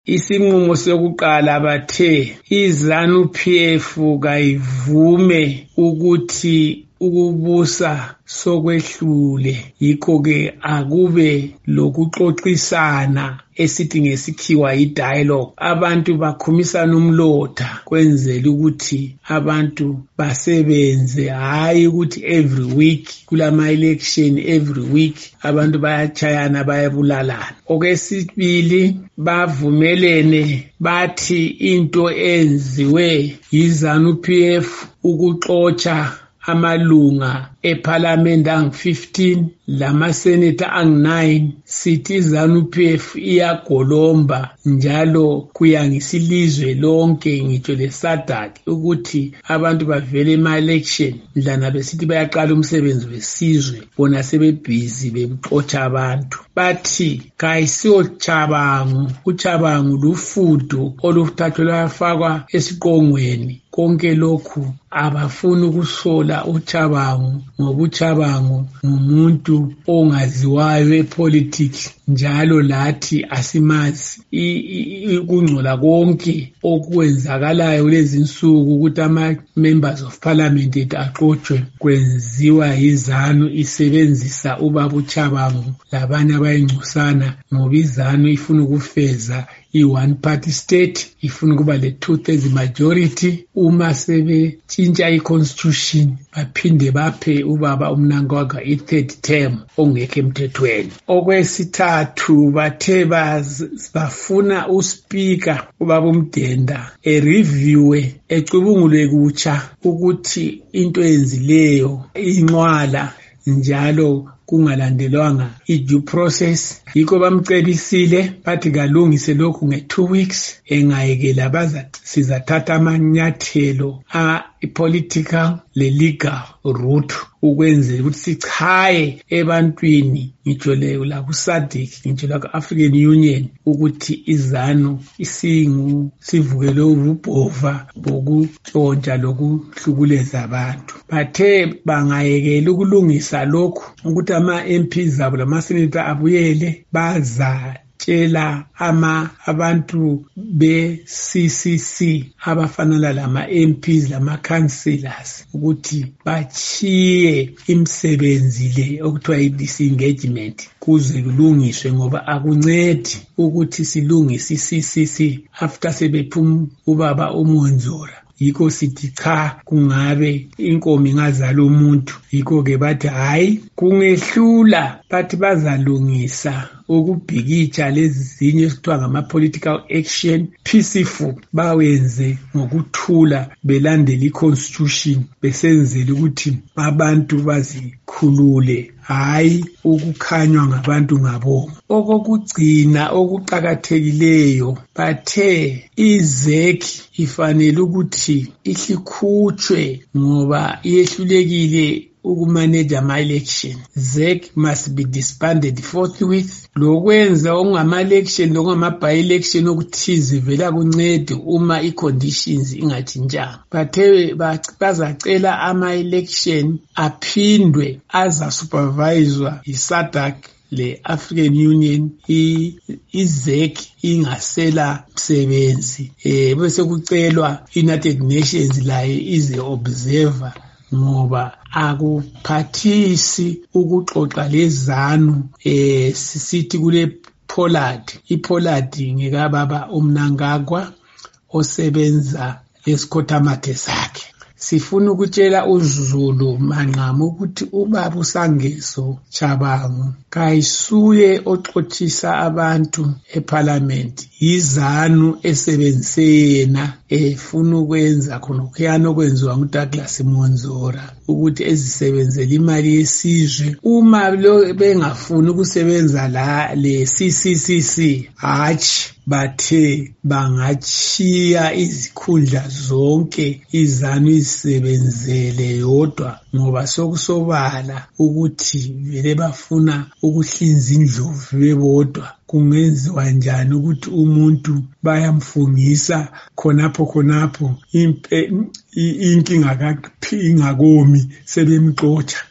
Isinqumo sokuqala bathe iZANU-PF kayivume ukuthi ukubusa sokwehlule, yikho-ke akube lokuxoxisana esithi ngesikhiwa i-dialogue. Abantu bakhumisana umlotha kwenzela ukuthi abantu basebenze, hayi ukuthi every week kulama-election, every week abantu bayachayana bayabulalana. Okwesibili, bavumelene bathi into enziwe iZANU-PF ukuxotsha amalunga eParliament angu-15 lamaseneta angu-9, sithi iZANU-PF iyagolomba njalo kuya ngesilizwe lonke ngitsho leSADC ukuthi abantu bavele ema-election mhlana besithi bayaqala umsebenzi wesizwe bona sebebhizi bexotsha abantu. Bathi kayisiyo Chabangu, uChabangu lufudo oluthathwa lwafakwa esiqongweni. Konke lokhu abafuni ukusola uChabangu ngoba uChabangu ngumuntu ongaziwayo epolitics njalo lathi asimazi. Kungcola konke okwenzakalayo lezi insuku ukuthi ama-members of parliament ethu axotshwe kwenziwa iZANU isebenzisa ubaba uChabangu labanye abayingcosana ngoba iZANU ifuna ukufeza i-one party state, ifuna ukuba le-2/3 majority. Uma sebetshintsha i-constitution baphinde baphe ubaba uMnangagwa i-third term ongekho emthethweni. Okwesithathu bathe bafuna uSpeaker ubaba uMdenda ereviewe ecubungule kutsha ukuthi into enzileyo inqwala njalo kungalandelwanga i-due process. Yikho bamcebisile bathi kalungise lokhu nge-2 weeks, engayekela sizathatha amanyathelo i-political le-legal route ukwenzela ukuthi sichaye ebantwini ngitsho la ku-SADC ngitsho la ku-African Union ukuthi iZANU sivukele ububhova bokutshontsha lokuhlukuleza abantu. Bathe bangayekela ukulungisa lokhu ukuthi ama-MPs abo lamaseneta abuyele bazatshela abantu be-CCC abafana lama-MPs lama-councillors ukuthi bachiye imisebenzi le okuthiwa i-disengagement kuze kulungiswe, ngoba akuncedi ukuthi silungise i-CCC after sebephuma ubaba uMonzora. Yikho sithi cha, kungabe inkomo ingazala umuntu. Yikho-ke bathi hayi kungehlula, bathi bazalungisa ukubhikitsha lezi zinye esithiwa ngama-political action peaceful, bawenze ngokuthula belandela i-constitution besenzela ukuthi abantu bazikhulule, hayi ukukhanywa ngabantu ngabomo. Okokugcina okuqakathekileyo, bathe iZEC ifanele ukuthi ihlikhutshwe ngoba iyehlulekile ukumanage ama-election. ZEC must be disbanded forthwith. Lokwenza okungama-election lokungama-by-election okuthize vela kuncede uma i-conditions ingatshintshanga. Bathe bazacela ama-election aphindwe azasuperviswa yi-SADC le-African Union, iZEC ingasela msebenzi. Bese kucelwa United Nations laye ize observer ngoba akuphathisi ukuxoxa leZANU. Sisithi kule Pollard, iPollard ngekababa uMnangagwa osebenza esikhotamathe sakhe. Sifuna ukutshela uZulu manqamu ukuthi ubaba uSangeso Chabangu kayisuye oxothisa abantu eParliament, iZANU esebenzise yena efuna ukwenza khona okuyana okwenziwa nguDouglas Monzora ukuthi ezisebenzele imali yesizwe. Uma bengafuni ukusebenza le CCCC, hatshi bathe bangachiya izikhundla zonke iZANU izisebenzele yodwa, ngoba sokusobala ukuthi vele bafuna ukuhlinza indlovu bebodwa. Kungenziwa njani ukuthi umuntu bayamfungisa khonapho inkinga ingakomi sebemxotsha.